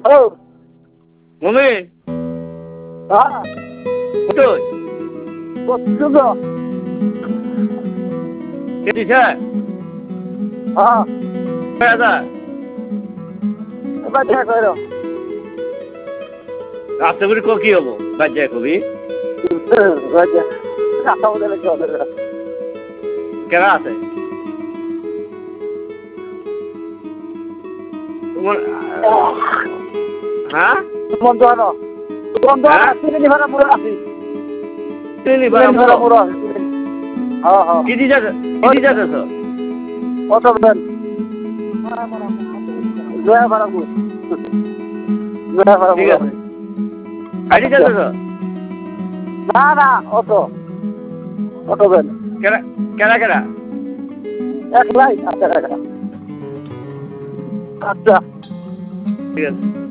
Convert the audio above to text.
Hello মুমিন হ্যাঁ কোথায় করছো তো কে দিছে হ্যাঁ দাদা এবার দেখা করো রাস্তা করে কি হবো বাজ্যা কবি রাস্তা বদলে চলে কেনা আছে তোমার হ্যাঁ বন্ধু আনো বন্ধু হ্যাঁ? চিনি ভাড়া মুড়ে আসি চিনি ভাড়া ভাড়া মুড়ে আসি হ্যাঁ হ্যাঁ কি দিয়ে যাচ্ছ কত দেন জয়া ভাড়া মুড় জয়া ভাড়া ঠিক মুড়ে আছে আইডি যাচ্ছ না না অটো অটো দেন কেনা কেনা কেনা একলাই আচ্ছা আচ্ছা ঠিক আছে